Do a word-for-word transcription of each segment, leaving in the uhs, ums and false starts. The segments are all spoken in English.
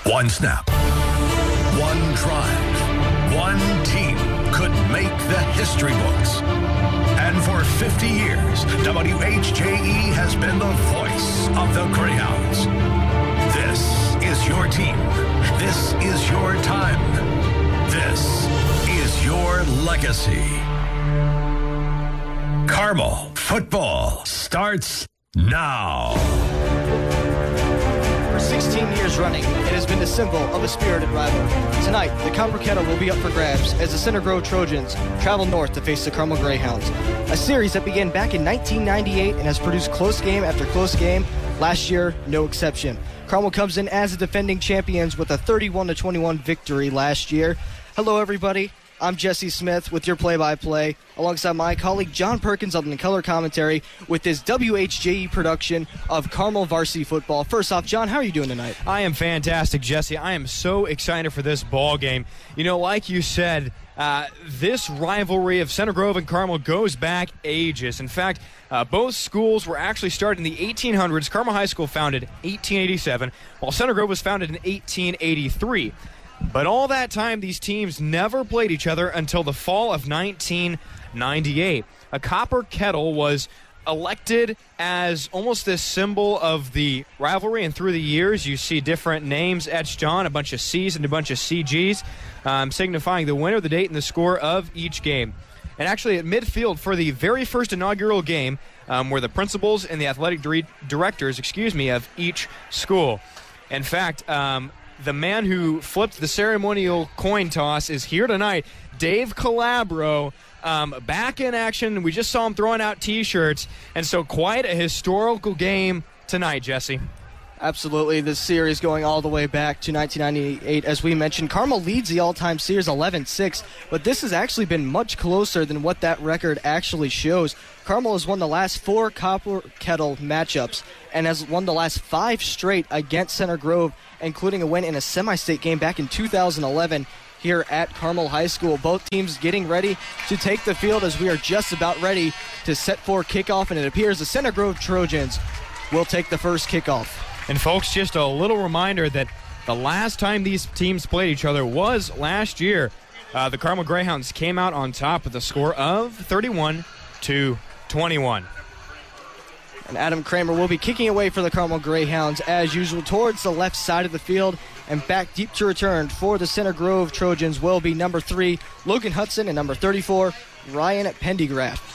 One snap, one drive, one team could make the history books. And for fifty years, W H J E has been the voice of the Greyhounds. This is your team. This is your time. This is your legacy. Carmel football starts now. For sixteen years running, it has been the symbol of a spirited rivalry. Tonight, the Copper Kettle will be up for grabs as the Center Grove Trojans travel north to face the Carmel Greyhounds. A series that began back in nineteen ninety-eight and has produced close game after close game. Last year, no exception. Carmel comes in as the defending champions with a thirty-one to twenty-one victory last year. Hello, everybody. I'm Jesse Smith with your play-by-play, alongside my colleague John Perkins on the color commentary with this W H J E production of Carmel Varsity Football. First off, John, how are you doing tonight? I am fantastic, Jesse. I am so excited for this ball game. You know, like you said, uh, this rivalry of Center Grove and Carmel goes back ages. In fact, uh, both schools were actually started in the eighteen hundreds. Carmel High School founded eighteen eighty-seven, while Center Grove was founded in eighteen eighty-three. But all that time, these teams never played each other until the fall of nineteen ninety-eight. A copper kettle was elected as almost this symbol of the rivalry, and through the years, you see different names etched on, a bunch of C's and a bunch of C G's, um, signifying the winner, the date, and the score of each game. And actually, at midfield for the very first inaugural game um, were the principals and the athletic dire- directors, excuse me, of each school. In fact, um, the man who flipped the ceremonial coin toss is here tonight, Dave Calabro, um, back in action. We just saw him throwing out T-shirts, and so quite a historical game tonight, Jesse. Absolutely. This series going all the way back to nineteen ninety-eight. As we mentioned, Carmel leads the all-time series eleven six, but this has actually been much closer than what that record actually shows. Carmel has won the last four Copper Kettle matchups and has won the last five straight against Center Grove, including a win in a semi-state game back in two thousand eleven here at Carmel High School. Both teams getting ready to take the field as we are just about ready to set for kickoff, and it appears the Center Grove Trojans will take the first kickoff. And folks, just a little reminder that the last time these teams played each other was last year. Uh, the Carmel Greyhounds came out on top with a score of thirty-one to twenty-one. And Adam Kramer will be kicking away for the Carmel Greyhounds as usual towards the left side of the field, and back deep to return for the Center Grove Trojans will be number three, Logan Hudson, and number thirty-four, Ryan Pendergraft.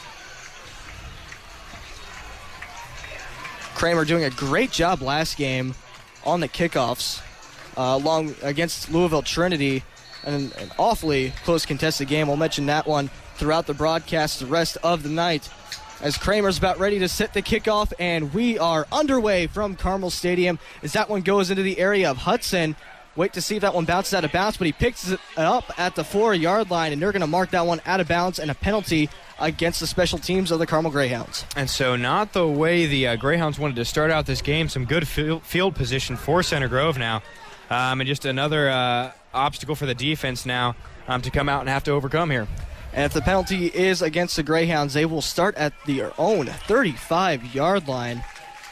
Kramer doing a great job last game on the kickoffs uh, along against Louisville Trinity, and an awfully close contested game. We'll mention that one throughout the broadcast the rest of the night as Kramer's about ready to set the kickoff, and we are underway from Carmel Stadium as that one goes into the area of Hudson. Wait to see if that one bounces out of bounds, but he picks it up at the four-yard line, and they're going to mark that one out of bounds and a penalty against the special teams of the Carmel Greyhounds. And so not the way the uh, Greyhounds wanted to start out this game. Some good field, field position for Center Grove now. Um, and just another uh, obstacle for the defense now um, to come out and have to overcome here. And if the penalty is against the Greyhounds, they will start at their own thirty-five-yard line.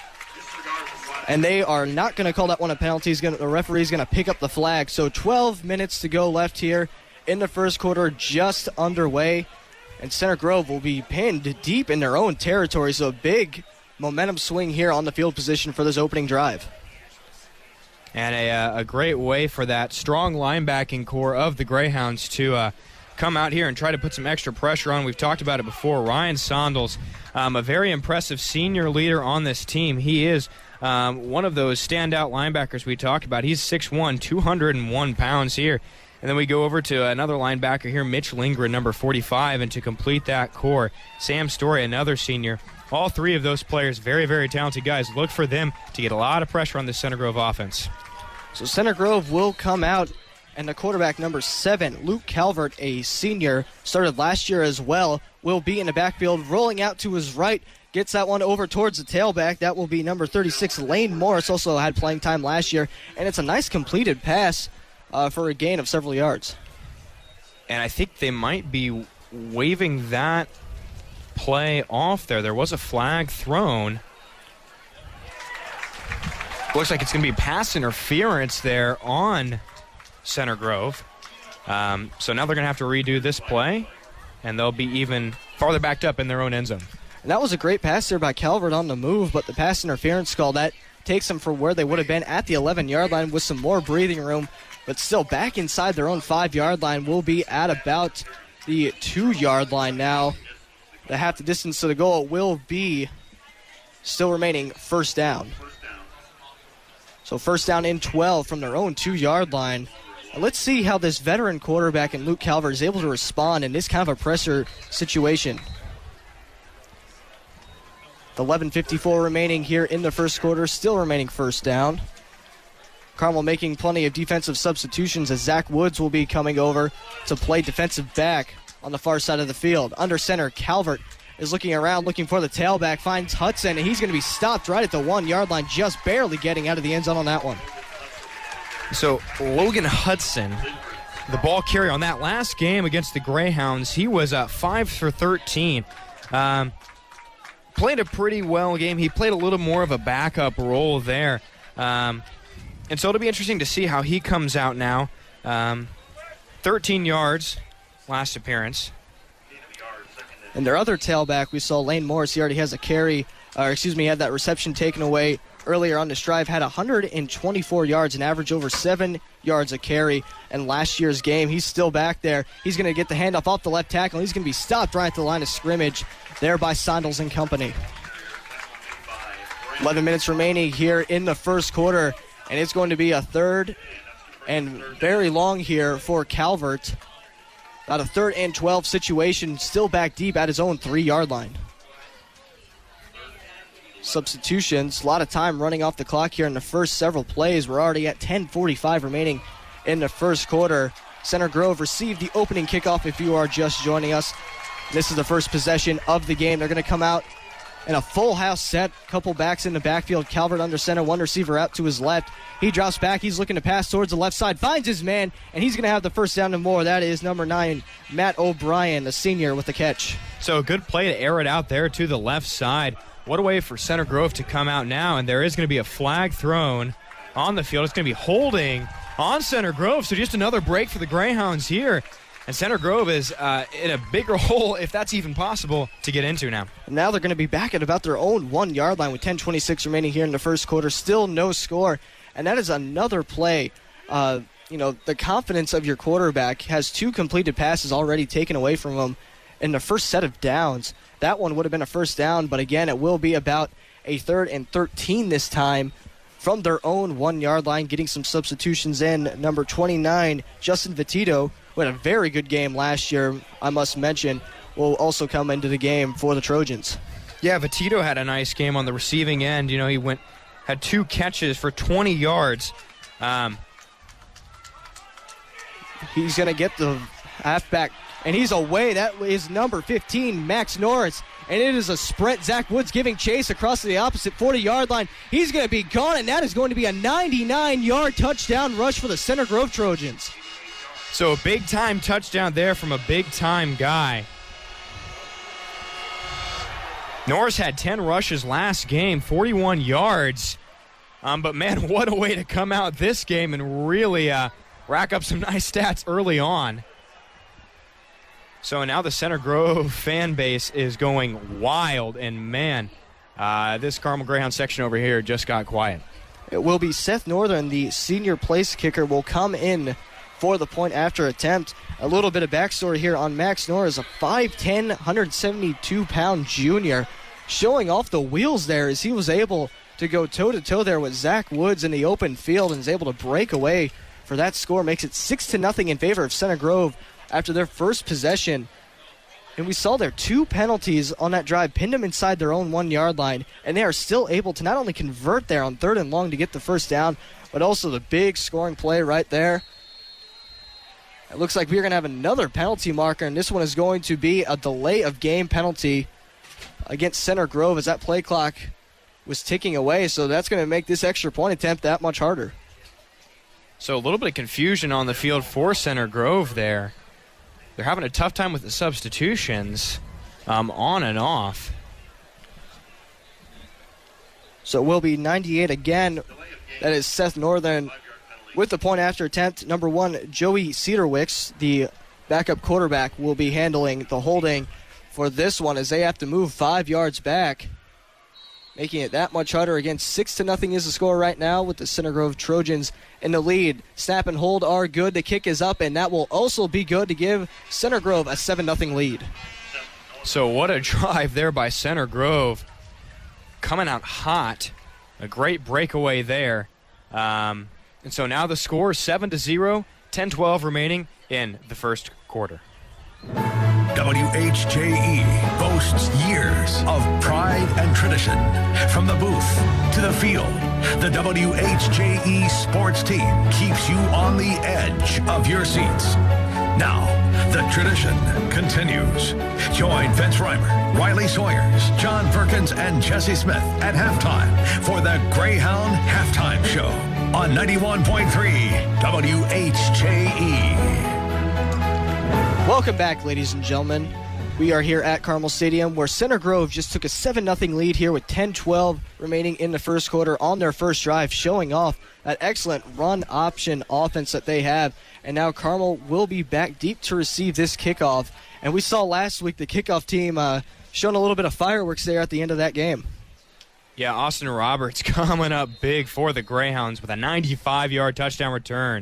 And they are not going to call that one a penalty. He's gonna, the referee's going to pick up the flag. So twelve minutes to go left here in the first quarter, just underway. And Center Grove will be pinned deep in their own territory. So a big momentum swing here on the field position for this opening drive. And a, uh, a great way for that strong linebacking core of the Greyhounds to uh, come out here and try to put some extra pressure on. We've talked about it before. Ryan Sondels, um, a very impressive senior leader on this team. He is um, one of those standout linebackers we talked about. He's six one, two hundred one pounds here. And then we go over to another linebacker here, Mitch Lindgren, number forty-five, and to complete that core, Sam Story, another senior. All three of those players, very, very talented guys. Look for them to get a lot of pressure on the Center Grove offense. So Center Grove will come out, and the quarterback, number seven, Luke Calvert, a senior, started last year as well, will be in the backfield, rolling out to his right, gets that one over towards the tailback. That will be number thirty-six, Lane Morris, also had playing time last year, and it's a nice completed pass Uh, for a gain of several yards. And I think they might be waving that play off there. There was a flag thrown. looks like it's going to be pass interference there on Center Grove. Um, so now they're going to have to redo this play, and they'll be even farther backed up in their own end zone. And that was a great pass there by Calvert on the move, but the pass interference call, that takes them from where they would have been at the eleven-yard line with some more breathing room, but still back inside their own five-yard line. Will be at about the two-yard line now. The half the distance to the goal will be still remaining first down. So first down in twelve from their own two-yard line. And let's see how this veteran quarterback in Luke Calvert is able to respond in this kind of a pressure situation. eleven fifty-four remaining here in the first quarter, still remaining first down. Carmel making plenty of defensive substitutions as Zach Woods will be coming over to play defensive back on the far side of the field. Under center, Calvert is looking around, looking for the tailback, finds Hudson, and he's going to be stopped right at the one-yard line, just barely getting out of the end zone on that one. So Logan Hudson, the ball carrier on that last game against the Greyhounds, he was uh, five for thirteen. Um, played a pretty well game. He played a little more of a backup role there. Um, and so it'll be interesting to see how he comes out now. Um, thirteen yards last appearance. And their other tailback, we saw Lane Morris. He already has a carry, or excuse me, had that reception taken away earlier on this drive. Had one hundred twenty-four yards, an average over seven yards a carry in last year's game. He's still back there. He's going to get the handoff off the left tackle. He's going to be stopped right at the line of scrimmage there by Sondels and company. eleven minutes remaining here in the first quarter, and it's going to be a third and very long here for Calvert. About a third and twelve situation, still back deep at his own three-yard line. Substitutions, a lot of time running off the clock here in the first several plays. We're already at ten forty-five remaining in the first quarter. Center Grove received the opening kickoff if you are just joining us. This is the first possession of the game. They're going to come out in a full house set. Couple backs in the backfield. Calvert under center, one receiver out to his left. He drops back. He's looking to pass towards the left side. Finds his man, and he's going to have the first down and more. That is number nine, Matt O'Brien, the senior, with the catch. So a good play to air it out there to the left side. What a way for Center Grove to come out now, and there is going to be a flag thrown on the field. It's going to be holding on Center Grove, so just another break for the Greyhounds here. And Center Grove is uh, in a bigger hole, if that's even possible, to get into now. Now they're going to be back at about their own one-yard line with ten twenty-six remaining here in the first quarter. Still no score, and that is another play. Uh, you know, the confidence of your quarterback has two completed passes already taken away from him in the first set of downs. That one would have been a first down, but again, it will be about a third and thirteen this time from their own one-yard line, getting some substitutions in. Number twenty-nine, Justin Vitito, who had a very good game last year, I must mention, will also come into the game for the Trojans. Yeah, Vitito had a nice game on the receiving end. You know, he went had two catches for twenty yards. Um, He's going to get the halfback, and he's away. That is number fifteen, Max Norris. And it is a sprint. Zach Woods giving chase across to the opposite forty-yard line. He's going to be gone, and that is going to be a ninety-nine-yard touchdown rush for the Center Grove Trojans. So a big-time touchdown there from a big-time guy. Norris had ten rushes last game, forty-one yards. Um, but, man, what a way to come out this game and really uh, rack up some nice stats early on. So now the Center Grove fan base is going wild, and, man, uh, this Carmel Greyhound section over here just got quiet. It will be Seth Northern, the senior place kicker, will come in for the point after attempt. A little bit of backstory here on Max Norris, a five ten, one seventy-two pound junior, showing off the wheels there as he was able to go toe-to-toe there with Zach Woods in the open field and is able to break away for that score. Makes it six to nothing in favor of Center Grove after their first possession. And we saw their two penalties on that drive pinned them inside their own one-yard line, and they are still able to not only convert there on third and long to get the first down, but also the big scoring play right there. It looks like we're going to have another penalty marker, and this one is going to be a delay of game penalty against Center Grove as that play clock was ticking away, so that's going to make this extra point attempt that much harder. So a little bit of confusion on the field for Center Grove there. They're having a tough time with the substitutions um, on and off. So it will be ninety-eight again. That is Seth Northern with the point after attempt. Number one, Joey Cedarwicks, the backup quarterback, will be handling the holding for this one as they have to move five yards back, making it that much harder. Again, six to nothing is the score right now with the Center Grove Trojans in the lead. Snap and hold are good. The kick is up, and that will also be good to give Center Grove a seven nothing lead. So what a drive there by Center Grove. Coming out hot. A great breakaway there. Um, and so now the score is seven to zero, ten twelve remaining in the first quarter. W H J E boasts years of pride and tradition. From the booth to the field, the W H J E sports team keeps you on the edge of your seats. Now, the tradition continues. Join Vince Reimer, Riley Sawyers, John Perkins, and Jesse Smith at halftime for the Greyhound Halftime Show on ninety-one point three W H J E. Welcome back, ladies and gentlemen. We are here at Carmel Stadium where Center Grove just took a seven nothing lead here with ten twelve remaining in the first quarter on their first drive, showing off that excellent run option offense that they have. And now Carmel will be back deep to receive this kickoff. And we saw last week the kickoff team uh, showing a little bit of fireworks there at the end of that game. Yeah, Austin Roberts coming up big for the Greyhounds with a ninety-five yard touchdown return.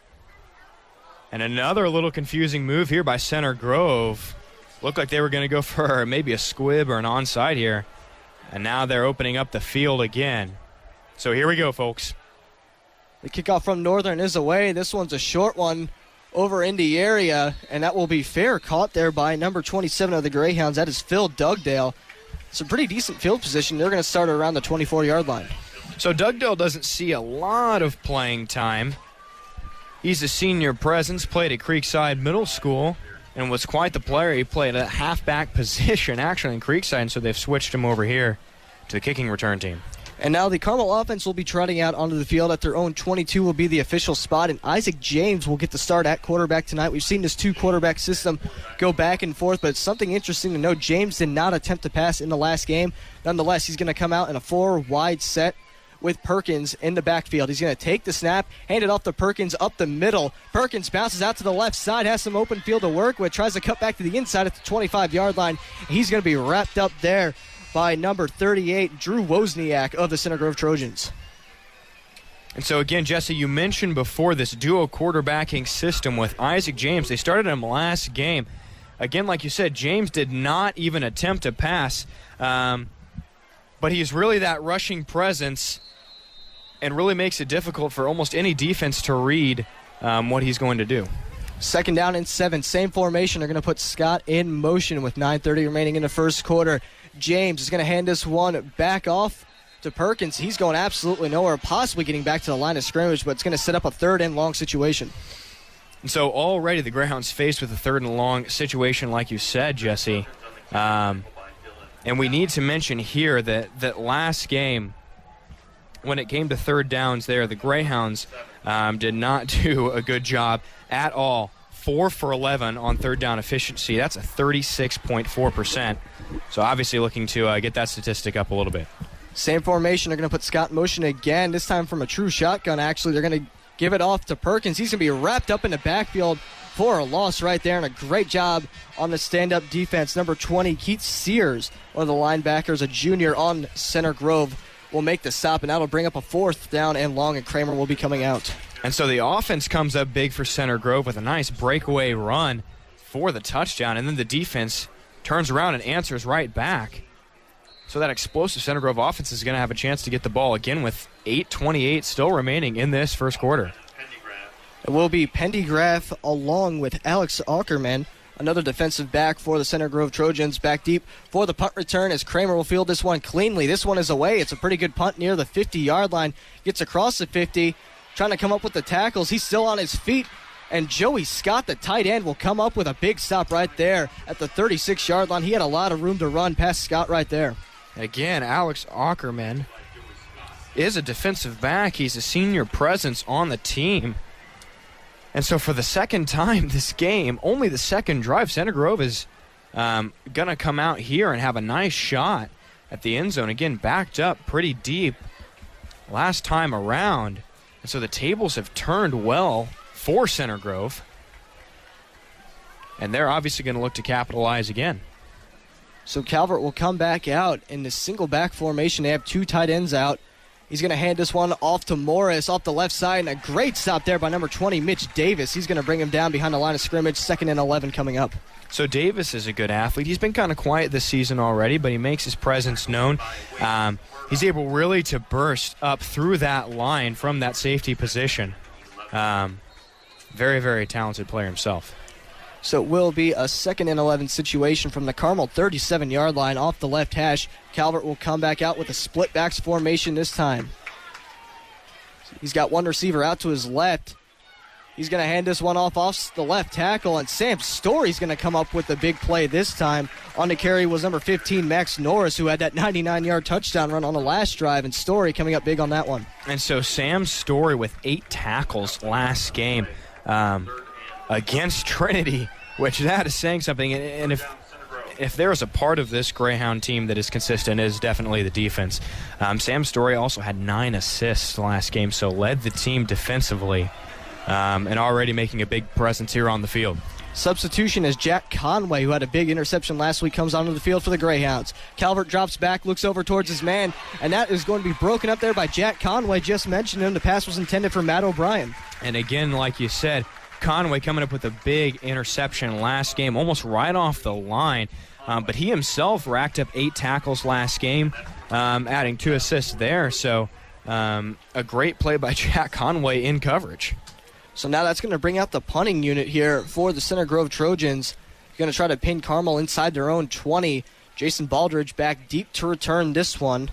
And another little confusing move here by Center Grove. Looked like they were going to go for maybe a squib or an onside here. And now they're opening up the field again. So here we go, folks. The kickoff from Northern is away. This one's a short one over in the area, and that will be fair. Caught there by number twenty-seven of the Greyhounds. That is Phil Dugdale. It's a pretty decent field position. They're going to start around the twenty-four yard line. So Dugdale doesn't see a lot of playing time. He's a senior presence, played at Creekside Middle School, and was quite the player. He played a halfback position, actually, in Creekside, and so they've switched him over here to the kicking return team. And now the Carmel offense will be trotting out onto the field at their own twenty-two will be the official spot, and Isaac James will get the start at quarterback tonight. We've seen this two-quarterback system go back and forth, but it's something interesting to note. James did not attempt to pass in the last game. Nonetheless, he's going to come out in a four-wide set with Perkins in the backfield. He's going to take the snap, hand it off to Perkins up the middle. Perkins bounces out to the left side, has some open field to work with, tries to cut back to the inside at the twenty-five yard line. He's going to be wrapped up there by number thirty-eight, Drew Wozniak of the Center Grove Trojans. And so, again, Jesse, you mentioned before this duo quarterbacking system with Isaac James. They started him last game. Again, like you said, James did not even attempt to pass, um, but he's really that rushing presence and really makes it difficult for almost any defense to read um, what he's going to do. Second down and seven. Same formation. They're going to put Scott in motion with nine thirty remaining in the first quarter. James is going to hand this one back off to Perkins. He's going absolutely nowhere, possibly getting back to the line of scrimmage, but it's going to set up a third and long situation. And so already the Greyhounds faced with a third and long situation, like you said, Jesse. Um, and we need to mention here that, that last game, when it came to third downs there, the Greyhounds um, did not do a good job at all. Four for eleven on third down efficiency. That's a thirty-six point four percent. So obviously looking to uh, get that statistic up a little bit. Same formation. They're going to put Scott in motion again, this time from a true shotgun, actually. They're going to give it off to Perkins. He's going to be wrapped up in the backfield for a loss right there, and a great job on the stand-up defense. Number twenty, Keith Sears, one of the linebackers, a junior on Center Grove, will make the stop, and that'll bring up a fourth down and long, and Kramer will be coming out. And so the offense comes up big for Center Grove with a nice breakaway run for the touchdown, and then the defense turns around and answers right back. So that explosive Center Grove offense is going to have a chance to get the ball again with eight twenty-eight still remaining in this first quarter. It will be Pendergraft along with Alex Ackerman, another defensive back for the Center Grove Trojans, back deep for the punt return as Kramer will field this one cleanly. This one is away. It's a pretty good punt near the fifty yard line. Gets across the fifty, trying to come up with the tackles. He's still on his feet. And Joey Scott, the tight end, will come up with a big stop right there at the thirty-six yard line. He had a lot of room to run past Scott right there. Again, Alex Ackerman is a defensive back. He's a senior presence on the team. And so for the second time this game, only the second drive, Center Grove is um, going to come out here and have a nice shot at the end zone. Again, backed up pretty deep last time around. And so the tables have turned well for Center Grove. And they're obviously going to look to capitalize again. So Calvert will come back out in the single back formation. They have two tight ends out. He's going to hand this one off to Morris off the left side, and a great stop there by number twenty, Mitch Davis. He's going to bring him down behind the line of scrimmage, second and eleven coming up. So Davis is a good athlete. He's been kind of quiet this season already, but he makes his presence known. Um, he's able really to burst up through that line from that safety position. Um, very, very talented player himself. So it will be a second and eleven situation from the Carmel thirty-seven-yard line off the left hash. Calvert will come back out with a split backs formation this time. He's got one receiver out to his left. He's going to hand this one off off the left tackle, and Sam Story's going to come up with the big play this time. On the carry was number fifteen, Max Norris, who had that ninety-nine-yard touchdown run on the last drive, and Story coming up big on that one. And so Sam Story with eight tackles last game um, against Trinity, which that is saying something. And if if there is a part of this Greyhound team that is consistent, it is definitely the defense. Um, Sam Story also had nine assists last game, so led the team defensively. Um, and already making a big presence here on the field. Substitution as Jack Conway, who had a big interception last week, comes onto the field for the Greyhounds. Calvert drops back, looks over towards his man, and that is going to be broken up there by Jack Conway. Just mentioned him. The pass was intended for Matt O'Brien. And again, like you said, Conway coming up with a big interception last game, almost right off the line. Um, but he himself racked up eight tackles last game, um, adding two assists there. So um, a great play by Jack Conway in coverage. So now that's going to bring out the punting unit here for the Center Grove Trojans. Going to try to pin Carmel inside their own twenty. Jason Baldridge back deep to return this one.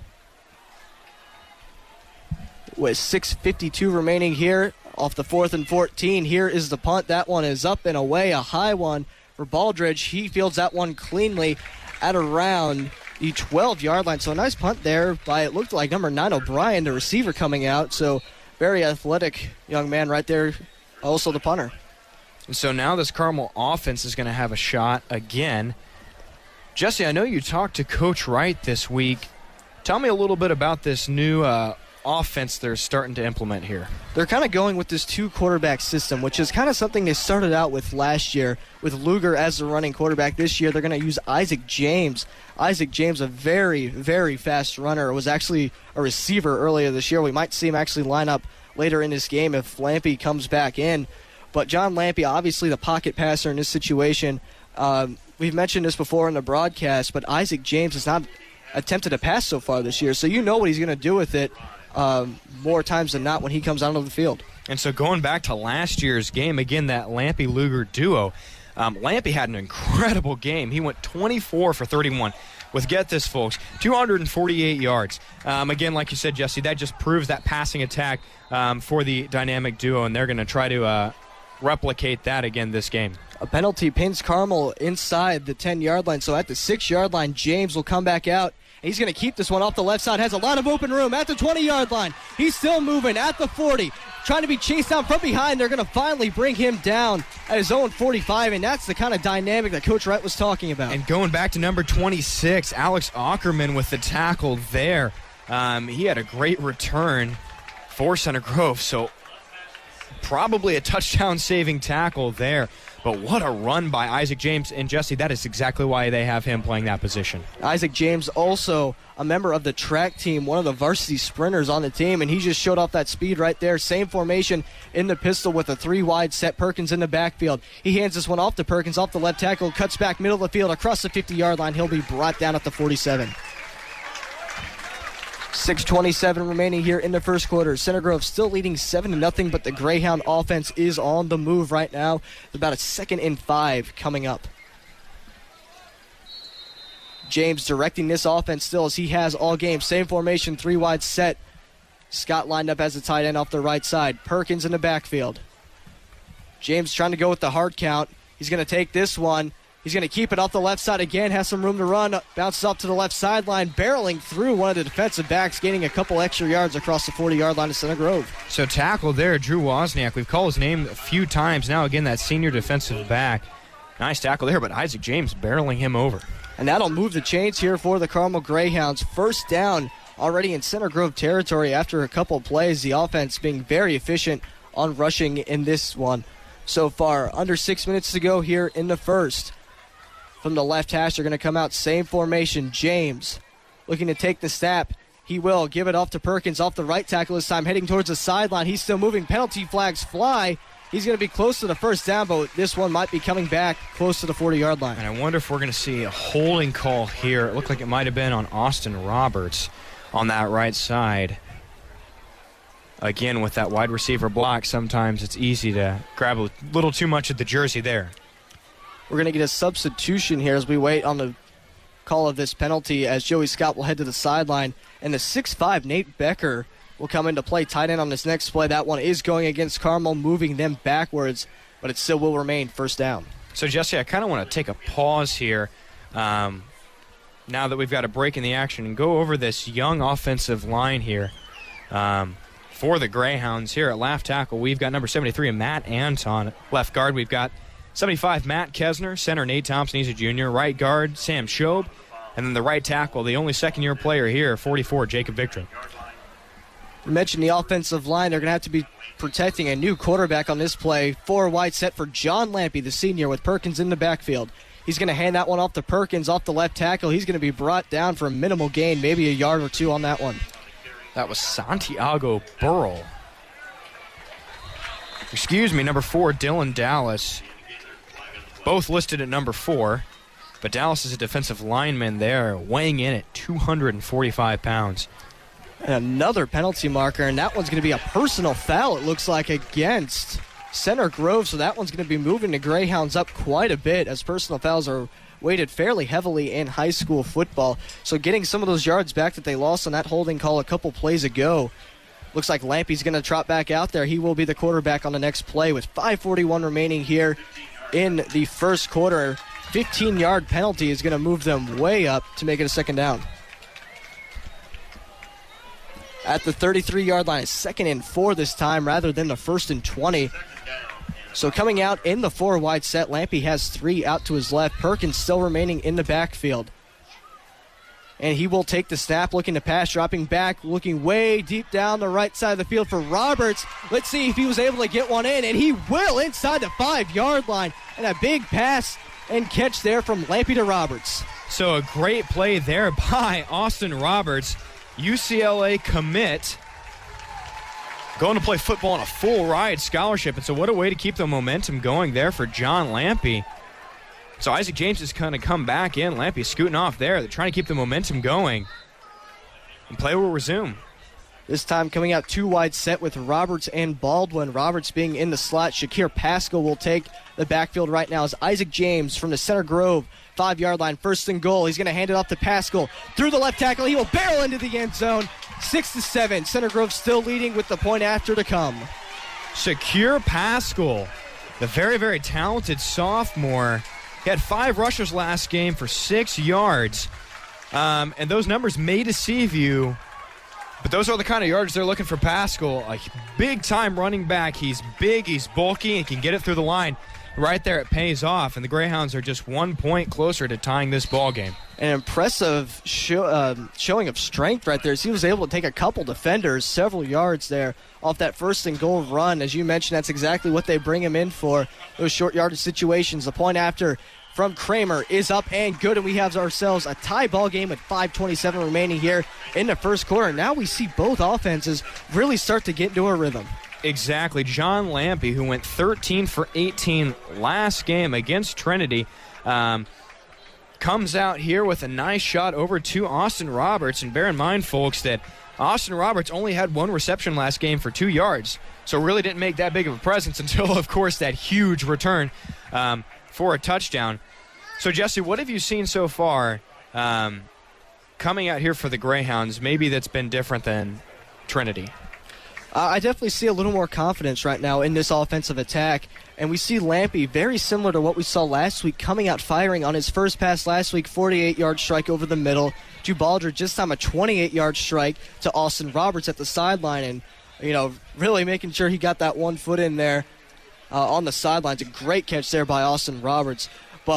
With six fifty-two remaining here off the fourth and fourteen. Here is the punt. That one is up and away, a high one for Baldridge. He fields that one cleanly at around the twelve-yard line. So a nice punt there by, it looked like, number nine, O'Brien, the receiver coming out. So very athletic young man right there, also the punter. And so now this Carmel offense is going to have a shot again. Jesse, I know you talked to Coach Wright this week. Tell me a little bit about this new uh, offense they're starting to implement here. They're kind of going with this two-quarterback system, which is kind of something they started out with last year with Luger as the running quarterback. This year they're going to use Isaac James. Isaac James, a very, very fast runner, was actually a receiver earlier this year. We might see him actually line up later in this game if Lampy comes back in. But John Lampy, obviously the pocket passer in this situation. Um, we've mentioned this before in the broadcast, but Isaac James has not attempted a pass so far this year, so you know what he's going to do with it um, more times than not when he comes onto the field. And so going back to last year's game, again, that Lampy-Luger duo, um, Lampy had an incredible game. He went twenty-four for thirty-one. With, get this, folks, two hundred forty-eight yards. Um, again, like you said, Jesse, that just proves that passing attack um, for the dynamic duo, and they're going to try to uh, replicate that again this game. A penalty pins Carmel inside the ten-yard line. So at the six-yard line, James will come back out. He's going to keep this one off the left side. Has a lot of open room at the twenty-yard line. He's still moving at the forty. Trying to be chased down from behind. They're going to finally bring him down at his own forty-five, and that's the kind of dynamic that Coach Wright was talking about. And going back to number twenty-six, Alex Ackerman with the tackle there. Um, he had a great return for Center Grove, so probably a touchdown-saving tackle there. But what a run by Isaac James. And, Jesse, that is exactly why they have him playing that position. Isaac James also a member of the track team, one of the varsity sprinters on the team, and he just showed off that speed right there. Same formation in the pistol with a three-wide set. Perkins in the backfield. He hands this one off to Perkins off the left tackle, cuts back middle of the field across the fifty-yard line. He'll be brought down at the forty-seven. six twenty-seven remaining here in the first quarter. Center Grove still leading seven to nothing, but the Greyhound offense is on the move right now. About a second and five coming up. James directing this offense still as he has all game. Same formation, three wide set. Scott lined up as a tight end off the right side. Perkins in the backfield. James trying to go with the hard count. He's going to take this one. He's going to keep it off the left side again, has some room to run, bounces up to the left sideline, barreling through one of the defensive backs, gaining a couple extra yards across the forty-yard line of Center Grove. So tackle there, Drew Wozniak. We've called his name a few times now. Again, that senior defensive back. Nice tackle there, but Isaac James barreling him over. And that'll move the chains here for the Carmel Greyhounds. First down already in Center Grove territory after a couple plays. The offense being very efficient on rushing in this one so far. Under six minutes to go here in the first. From the left hash, they're going to come out same formation. James looking to take the snap. He will give it off to Perkins off the right tackle this time, heading towards the sideline. He's still moving. Penalty flags fly. He's going to be close to the first down, but this one might be coming back close to the forty-yard line. And I wonder if we're going to see a holding call here. It looked like it might have been on Austin Roberts on that right side. Again, with that wide receiver block, sometimes it's easy to grab a little too much of the jersey there. We're going to get a substitution here as we wait on the call of this penalty, as Joey Scott will head to the sideline. And the six five Nate Becker will come into play tight end on this next play. That one is going against Carmel, moving them backwards, but it still will remain first down. So, Jesse, I kind of want to take a pause here um, now that we've got a break in the action and go over this young offensive line here um, for the Greyhounds. Here at left tackle, we've got number seventy-three, Matt Anton. Left guard, we've got seventy-five, Matt Kesner. Center, Nate Thompson, he's a junior. Right guard, Sam Schob. And then the right tackle, the only second-year player here, forty-four, Jacob Victor. We mentioned the offensive line. They're going to have to be protecting a new quarterback on this play. Four wide set for John Lampy, the senior, with Perkins in the backfield. He's going to hand that one off to Perkins off the left tackle. He's going to be brought down for a minimal gain, maybe a yard or two on that one. That was Santiago Burrell. Excuse me, number four, Dylan Dallas. Both listed at number four. But Dallas is a defensive lineman there, weighing in at two hundred forty-five pounds. And another penalty marker, and that one's going to be a personal foul, it looks like, against Center Grove. So that one's going to be moving the Greyhounds up quite a bit, as personal fouls are weighted fairly heavily in high school football. So getting some of those yards back that they lost on that holding call a couple plays ago. Looks like Lampy's going to trot back out there. He will be the quarterback on the next play with five forty-one remaining here in the first quarter. fifteen-yard penalty is going to move them way up to make it a second down. At the thirty-three-yard line, second and four this time rather than the first and twenty. So coming out in the four-wide set, Lampy has three out to his left. Perkins still remaining in the backfield. And he will take the snap, looking to pass, dropping back, looking way deep down the right side of the field for Roberts. Let's see if he was able to get one in, and he will inside the five-yard line. And a big pass and catch there from Lampy to Roberts. So a great play there by Austin Roberts, U C L A commit, going to play football on a full ride scholarship. And so what a way to keep the momentum going there for John Lampy. So Isaac James is going to come back in. Lampy scooting off there. They're trying to keep the momentum going. And play will resume. This time coming out two wide set with Roberts and Baldwin. Roberts being in the slot. Shakir Pascal will take the backfield right now as Isaac James from the Center Grove five-yard line. First and goal. He's going to hand it off to Pascal. Through the left tackle. He will barrel into the end zone. Six to seven. Center Grove still leading with the point after to come. Shakir Pascal, the very, very talented sophomore. He had five rushes last game for six yards. Um, and those numbers may deceive you, but those are the kind of yards they're looking for Pascal. A big-time running back. He's big, he's bulky, and can get it through the line. Right there, it pays off, and the Greyhounds are just one point closer to tying this ball game. An impressive show, uh, showing of strength right there. So he was able to take a couple defenders several yards there off that first and goal run. As you mentioned, that's exactly what they bring him in for, those short yardage situations. The point after from Kramer is up and good, and we have ourselves a tie ball game with five twenty-seven remaining here in the first quarter. Now we see both offenses really start to get into a rhythm. Exactly. John Lampy, who went thirteen for eighteen last game against Trinity, um, comes out here with a nice shot over to Austin Roberts. And bear in mind, folks, that Austin Roberts only had one reception last game for two yards, so really didn't make that big of a presence until, of course, that huge return um, for a touchdown. So, Jesse, what have you seen so far um, coming out here for the Greyhounds, maybe that's been different than Trinity? Uh, I definitely see a little more confidence right now in this offensive attack, and we see Lampy very similar to what we saw last week, coming out firing on his first pass last week, forty-eight-yard strike over the middle to Baldridge, this time a twenty-eight-yard strike to Austin Roberts at the sideline, and, you know, really making sure he got that one foot in there uh, on the sidelines. A great catch there by Austin Roberts, but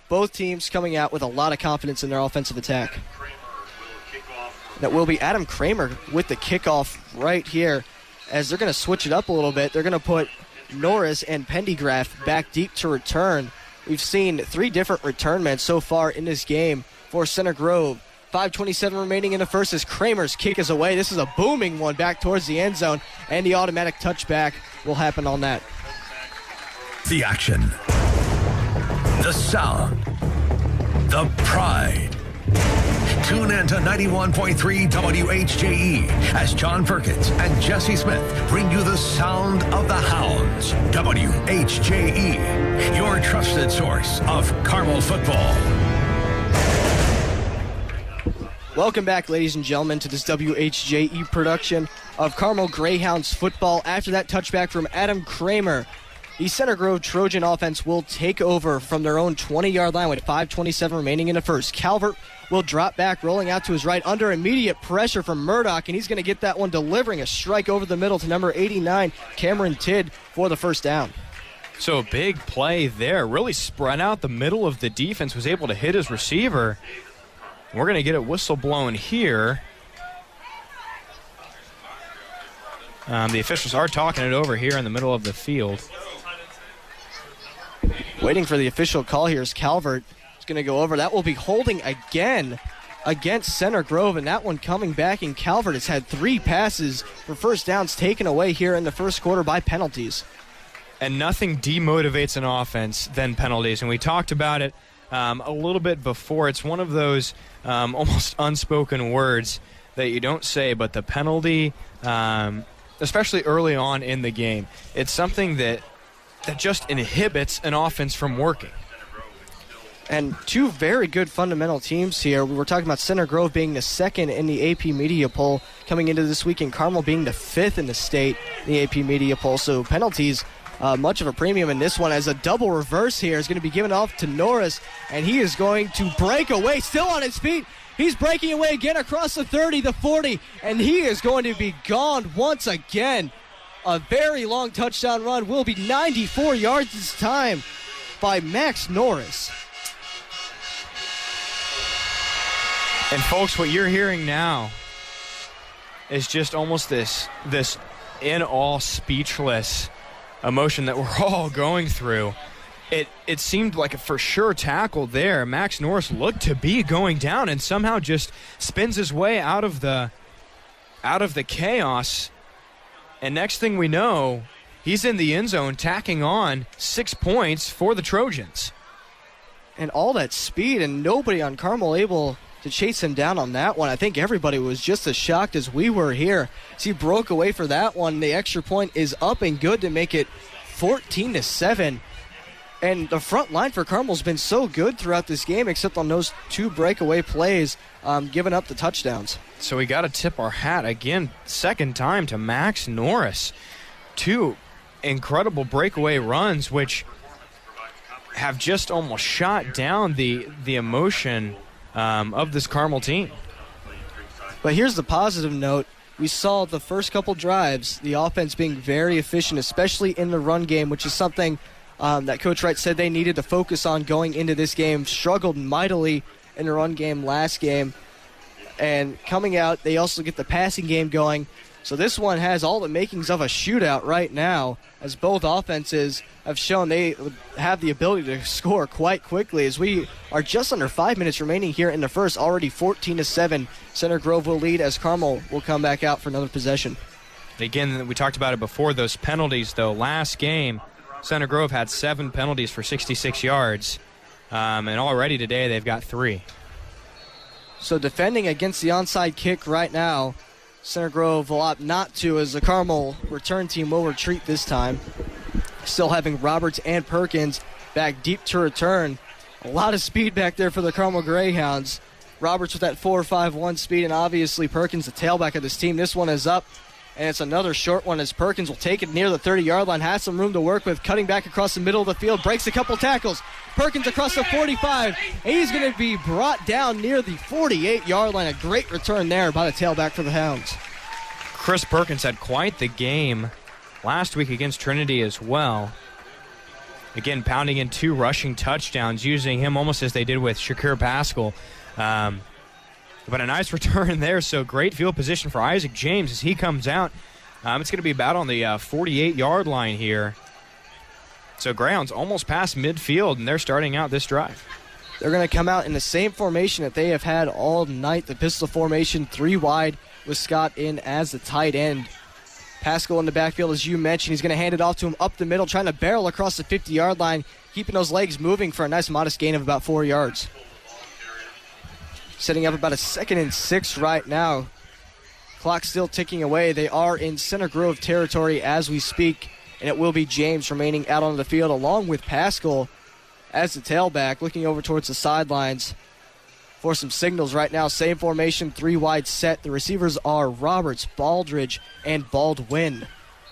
both teams coming out with a lot of confidence in their offensive attack. That will be Adam Kramer with the kickoff right here. As they're going to switch it up a little bit, they're going to put Norris and Pendergraft back deep to return. We've seen three different return men so far in this game for Center Grove. five twenty-seven remaining in the first as Kramer's kick is away. This is a booming one back towards the end zone, and the automatic touchback will happen on that. The action, the sound, the pride. Tune in to ninety-one point three W H J E as John Perkins and Jesse Smith bring you the sound of the Hounds. W H J E, your trusted source of Carmel football. Welcome back, ladies and gentlemen, to this W H J E production of Carmel Greyhounds football. After that touchback from Adam Kramer, the Center Grove Trojan offense will take over from their own twenty-yard line with five twenty-seven remaining in the first. Calvert will drop back, rolling out to his right under immediate pressure from Murdoch, and he's going to get that one, delivering a strike over the middle to number eighty-nine, Cameron Tidd, for the first down. So a big play there, really spread out the middle of the defense, was able to hit his receiver. We're going to get a whistle blown here. Um, the officials are talking it over here in the middle of the field. Waiting for the official call here is Calvert. It's going to go over. That will be holding again against Center Grove, and that one coming back, and Calvert has had three passes for first downs taken away here in the first quarter by penalties. And nothing demotivates an offense than penalties, and we talked about it um, a little bit before. It's one of those um, almost unspoken words that you don't say, but the penalty, um, especially early on in the game, it's something that that just inhibits an offense from working. And two very good fundamental teams here. We were talking about Center Grove being the second in the A P Media Poll coming into this week, and Carmel being the fifth in the state in the A P Media Poll. So penalties, uh, much of a premium in this one, as a double reverse here is going to be given off to Norris, and he is going to break away, still on his feet. He's breaking away again across the thirty, the forty, and he is going to be gone once again. A very long touchdown run will be ninety-four yards this time by Max Norris. And folks, what you're hearing now is just almost this this in all speechless emotion that we're all going through. It it seemed like a for sure tackle there. Max Norris looked to be going down and somehow just spins his way out of the out of the chaos. And next thing we know, he's in the end zone tacking on six points for the Trojans. And all that speed, and nobody on Carmel able to chase him down on that one. I think everybody was just as shocked as we were here. As he broke away for that one. The extra point is up and good to make it fourteen to seven. And the front line for Carmel's been so good throughout this game, except on those two breakaway plays, um, giving up the touchdowns. So we got to tip our hat again, second time, to Max Norris. Two incredible breakaway runs, which have just almost shot down the the emotion um, of this Carmel team. But here's the positive note. We saw the first couple drives, the offense being very efficient, especially in the run game, which is something um, that Coach Wright said they needed to focus on going into this game. Struggled mightily in the run game last game. And coming out, they also get the passing game going. So this one has all the makings of a shootout right now, as both offenses have shown they have the ability to score quite quickly. As we are just under five minutes remaining here in the first, already fourteen to seven. Center Grove will lead as Carmel will come back out for another possession. Again, we talked about it before, those penalties, though. Last game, Center Grove had seven penalties for sixty-six yards, um, and already today they've got three. So defending against the onside kick right now, Center Grove will opt not to, as the Carmel return team will retreat this time. Still having Roberts and Perkins back deep to return. A lot of speed back there for the Carmel Greyhounds. Roberts with that four five one speed, and obviously Perkins, the tailback of this team. This one is up, and it's another short one as Perkins will take it near the thirty-yard line, has some room to work with, cutting back across the middle of the field, breaks a couple tackles. Perkins across the forty-five, and he's going to be brought down near the forty-eight-yard line. A great return there by the tailback for the Hounds. Chris Perkins had quite the game last week against Trinity as well. Again, pounding in two rushing touchdowns, using him almost as they did with Shakir Pascal. Um, but a nice return there, so great field position for Isaac James as he comes out. Um, it's going to be about on the uh, forty-eight-yard line here. So Greyhounds almost past midfield, and they're starting out this drive. They're going to come out in the same formation that they have had all night, the pistol formation, three wide with Scott in as the tight end. Pascal in the backfield, as you mentioned. He's going to hand it off to him up the middle, trying to barrel across the fifty-yard line, keeping those legs moving for a nice modest gain of about four yards. Setting up about a second and six right now. Clock still ticking away. They are in Center Grove territory as we speak, and it will be James remaining out on the field along with Pascal as the tailback, looking over towards the sidelines for some signals right now. Same formation, three wide set. The receivers are Roberts, Baldridge, and Baldwin.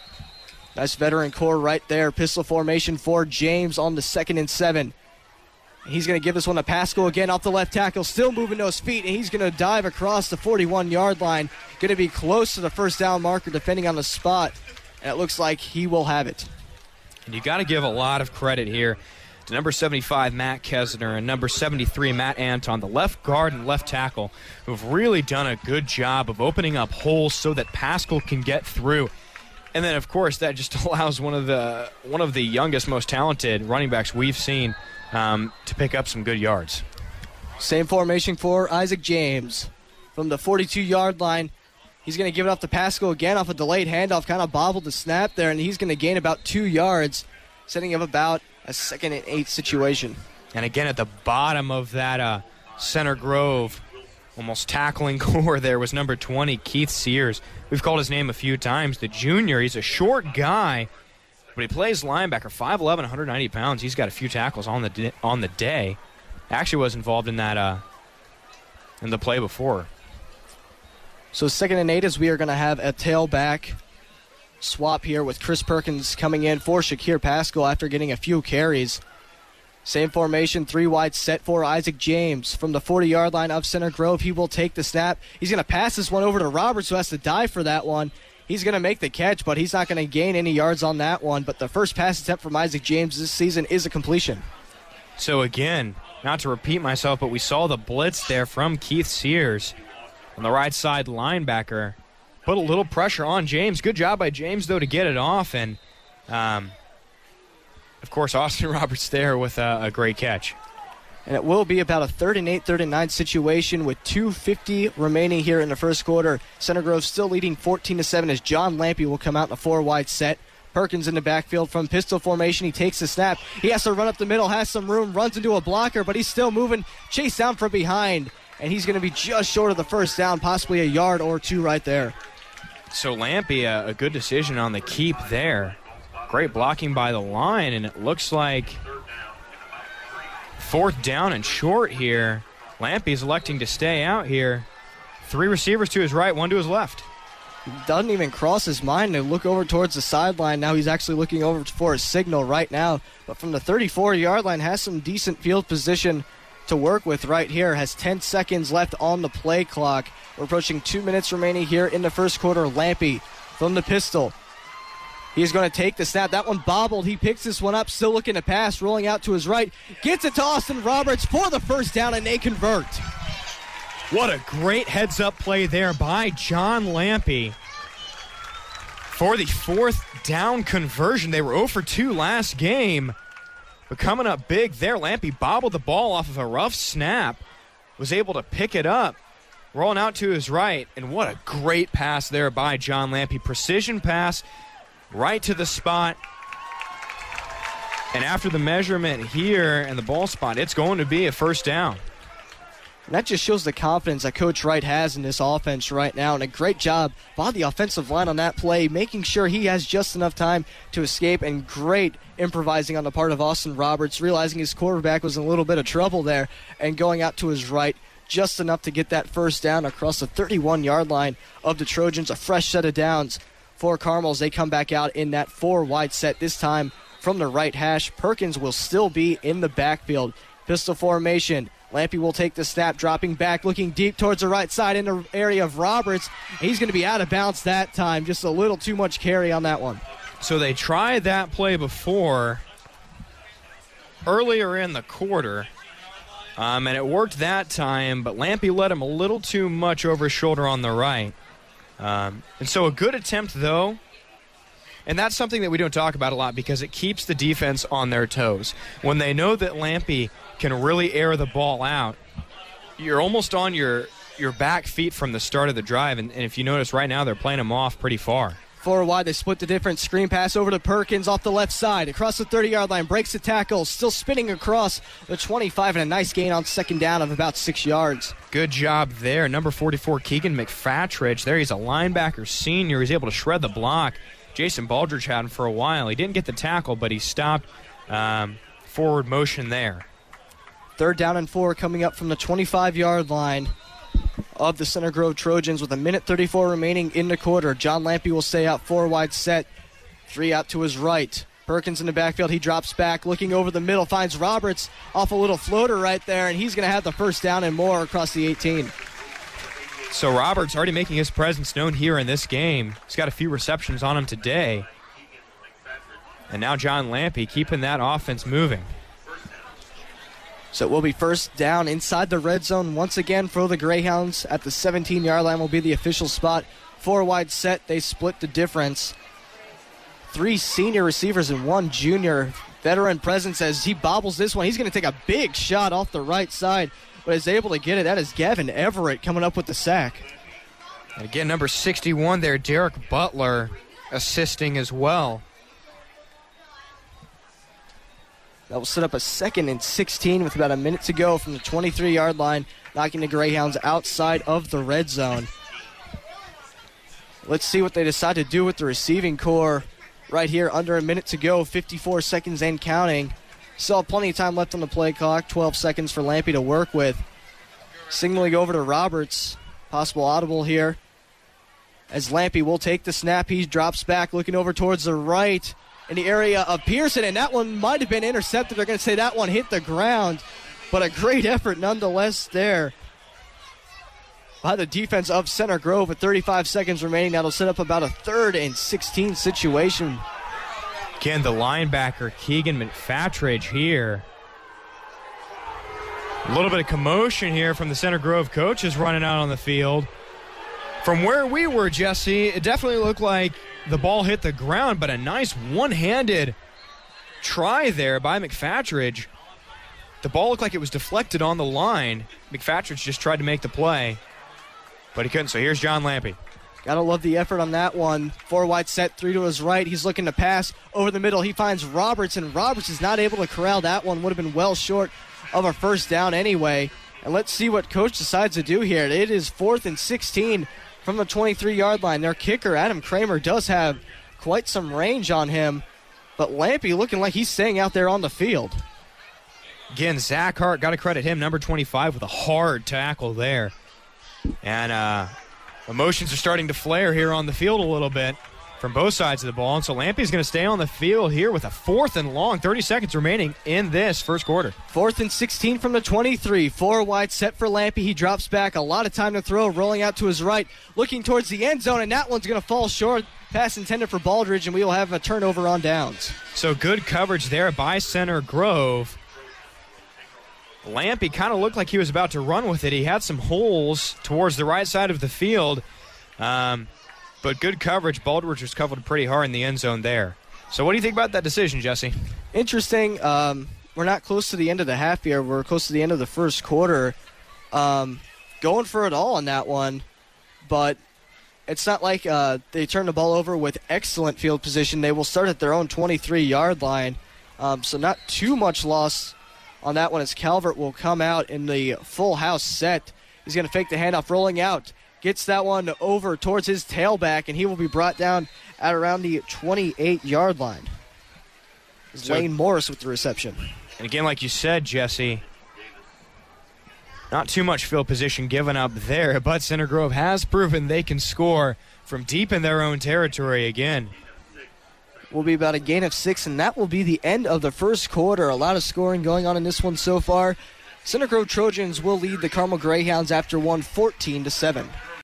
Nice veteran core right there. Pistol formation for James on the second and seven. He's going to give this one to Pascal again off the left tackle, still moving those feet, and he's going to dive across the forty-one-yard line. Going to be close to the first down marker, defending on the spot, and it looks like he will have it. And you got to give a lot of credit here to number seventy-five, Matt Kesner, and number seventy-three, Matt Anton, the left guard and left tackle, who've really done a good job of opening up holes so that Pascal can get through. And then, of course, that just allows one of the one of the youngest, most talented running backs we've seen um, to pick up some good yards. Same formation for Isaac James. From the forty-two-yard line, he's going to give it off to Pascal again off a delayed handoff, kind of bobbled the snap there, and he's going to gain about two yards, setting up about a second and eight situation. And again, at the bottom of that uh, Center Grove, almost tackling core there was number twenty, Keith Sears. We've called his name a few times. The junior, he's a short guy, but he plays linebacker, five eleven, one hundred ninety pounds. He's got a few tackles on the di- on the day. Actually was involved in that uh, in the play before. So second and eight as we are going to have a tailback swap here with Chris Perkins coming in for Shakir Pascal after getting a few carries. Same formation, three wide set for Isaac James. From the forty-yard line of Center Grove, he will take the snap. He's going to pass this one over to Roberts, who has to dive for that one. He's going to make the catch, but he's not going to gain any yards on that one. But the first pass attempt from Isaac James this season is a completion. So again, not to repeat myself, but we saw the blitz there from Keith Sears on the right side linebacker. Put a little pressure on James. Good job by James, though, to get it off. And, um, of course, Austin Roberts there with a, a great catch. And it will be about a third and eight, third and nine situation with two fifty remaining here in the first quarter. Center Grove still leading fourteen to seven as John Lampe will come out in a four-wide set. Perkins in the backfield from pistol formation. He takes the snap. He has to run up the middle, has some room, runs into a blocker, but he's still moving. Chased down from behind, and he's going to be just short of the first down, possibly a yard or two right there. So Lampe, a, a good decision on the keep there. Great blocking by the line, and it looks like fourth down and short here. Lampe is electing to stay out here. Three receivers to his right, one to his left. Doesn't even cross his mind to look over towards the sideline. Now he's actually looking over for a signal right now. But from the thirty-four-yard line, has some decent field position to work with right here. Has ten seconds left on the play clock. We're approaching two minutes remaining here in the first quarter. Lampe from the pistol. He's going to take the snap. That one bobbled. He picks this one up, still looking to pass, rolling out to his right. Gets it to Austin Roberts for the first down, and they convert. What a great heads-up play there by John Lampe for the fourth down conversion. They were zero for two last game, but coming up big there. Lampe bobbled the ball off of a rough snap, was able to pick it up, rolling out to his right, and what a great pass there by John Lampe. Precision pass right to the spot. And after the measurement here and the ball spot, it's going to be a first down. And that just shows the confidence that Coach Wright has in this offense right now. And a great job by the offensive line on that play, making sure he has just enough time to escape. And great improvising on the part of Austin Roberts, realizing his quarterback was in a little bit of trouble there and going out to his right just enough to get that first down across the thirty-one-yard line of the Trojans. A fresh set of downs for Carmels. They come back out in that four-wide set, this time from the right hash. Perkins will still be in the backfield. Pistol formation. Lampe will take the snap, dropping back, looking deep towards the right side in the area of Roberts. He's going to be out of bounds that time. Just a little too much carry on that one. So they tried that play before, earlier in the quarter, um, and it worked that time, but Lampe led him a little too much over his shoulder on the right. Um, and so a good attempt, though, and that's something that we don't talk about a lot because it keeps the defense on their toes. When they know that Lampe can really air the ball out, you're almost on your your back feet from the start of the drive, and, and if you notice right now, they're playing him off pretty far. Four wide, they split the difference. Screen pass over to Perkins off the left side. Across the thirty-yard line, breaks the tackle, still spinning across the twenty-five, and a nice gain on second down of about six yards. Good job there. Number forty-four, Keegan McFatridge. There he's a linebacker senior. He's able to shred the block. Jason Baldridge had him for a while. He didn't get the tackle, but he stopped um, forward motion there. Third down and four coming up from the twenty-five-yard line of the Center Grove Trojans with a minute thirty-four remaining in the quarter. John Lampe will stay out, four wide set, three out to his right. Perkins in the backfield, he drops back, looking over the middle, finds Roberts off a little floater right there, and he's going to have the first down and more across the eighteen. So Roberts already making his presence known here in this game. He's got a few receptions on him today. And now John Lampe keeping that offense moving. So it will be first down inside the red zone once again for the Greyhounds. At the seventeen-yard line will be the official spot. Four wide set, they split the difference. Three senior receivers and one junior veteran presence as he bobbles this one. He's going to take a big shot off the right side, but is able to get it. That is Gavin Everett coming up with the sack. And again, number sixty-one there, Derek Butler, assisting as well. That will set up a second and sixteen with about a minute to go from the twenty-three-yard line, knocking the Greyhounds outside of the red zone. Let's see what they decide to do with the receiving core right here. Under a minute to go, fifty-four seconds and counting. Still have plenty of time left on the play clock, twelve seconds for Lampe to work with. Signaling over to Roberts, possible audible here. As Lampe will take the snap, he drops back, looking over towards the right in the area of Pearson, and that one might have been intercepted. They're going to say that one hit the ground, but a great effort nonetheless there by the defense of Center Grove with thirty-five seconds remaining. That'll set up about a third and sixteen situation. Again, the linebacker, Keegan McFatridge here. A little bit of commotion here from the Center Grove coaches running out on the field. From where we were, Jesse, it definitely looked like the ball hit the ground, but a nice one-handed try there by McFatridge. The ball looked like it was deflected on the line. McFatridge just tried to make the play, but he couldn't. So here's John Lampe. Gotta love the effort on that one. Four wide set, three to his right. He's looking to pass over the middle. He finds Roberts, and Roberts is not able to corral that one. Would have been well short of a first down anyway. And let's see what coach decides to do here. It is fourth and sixteen from the twenty-three-yard line. Their kicker, Adam Kramer, does have quite some range on him, but Lampe looking like he's staying out there on the field. Again, Zach Hart, got to credit him, number twenty-five, with a hard tackle there. And uh, emotions are starting to flare here on the field a little bit from both sides of the ball. And so Lampe's going to stay on the field here with a fourth and long, thirty seconds remaining in this first quarter. Fourth and sixteen from the twenty-three. Four wide set for Lampe. He drops back. A lot of time to throw, rolling out to his right, looking towards the end zone, and that one's going to fall short. Pass intended for Baldridge, and we will have a turnover on downs. So good coverage there by Center Grove. Lampe kind of looked like he was about to run with it. He had some holes towards the right side of the field. Um, but good coverage. Baldridge was covered pretty hard in the end zone there. So what do you think about that decision, Jesse? Interesting. Um, we're not close to the end of the half here. We're close to the end of the first quarter. Um, going for it all on that one. But it's not like uh, they turn the ball over with excellent field position. They will start at their own twenty-three-yard line. Um, so not too much loss on that one as Calvert will come out in the full house set. He's going to fake the handoff, rolling out. Gets that one over towards his tailback, and he will be brought down at around the twenty-eight-yard line. It's So, Lane Morris with the reception. And again, like you said, Jesse, not too much field position given up there, but Center Grove has proven they can score from deep in their own territory again. Will be about a gain of six, and that will be the end of the first quarter. A lot of scoring going on in this one so far. Center Grove Trojans will lead the Carmel Greyhounds after one, fourteen to seven.